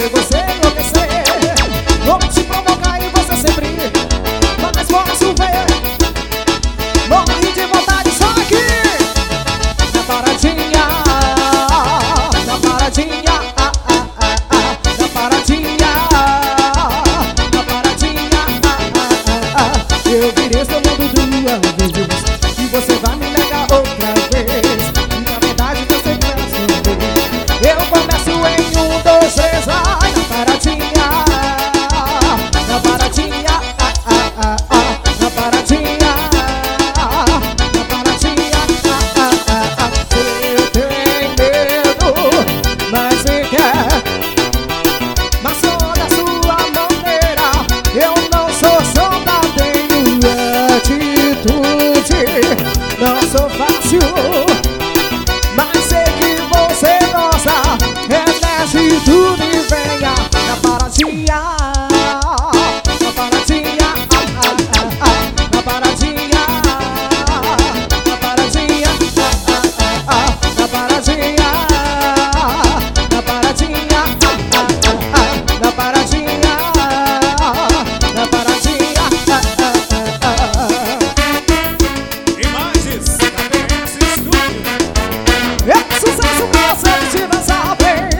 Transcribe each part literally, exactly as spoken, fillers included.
fazer você enlouquecer. Vou te provocar e você sempre mais posso ver. Morre de vontade só aqui na paradinha, na paradinha, ah, ah, ah, ah, na paradinha, na paradinha, ah, ah, ah, ah. Eu virei seu mundo duas vezes e você vai me negar outra vez. E na verdade você começa a ver. Eu começo em um, dois, três, ai, na paradinha, na paradinha, ah, ah, ah, ah, na paradinha, na paradinha, ah, ah, ah, ah. Eu tenho medo, mas você quer, mas só da sua maneira. Eu não sou sonda, tenho atitude, não sou fácil, mas sei que você gosta. Reveste tudo e venha na paradinha, na paradinha, ah, ah, ah, ah, na paradinha, na paradinha, ah, ah, ah, ah, na paradinha, na paradinha, ah, ah, ah, ah, na paradinha, na paradinha, ah, ah, ah, ah. Imagens da B S Studio. É sucesso pra você se dançar bem.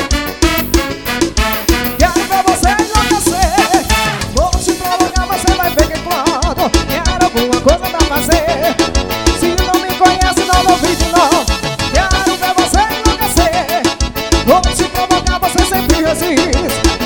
Quero ver você enlouquecer. Vou te provocar, você vai ver que quando quero alguma coisa pra fazer. Se não me conhece, não duvide não. Quero ver você enlouquecer. Vou te provocar, você sempre resiste.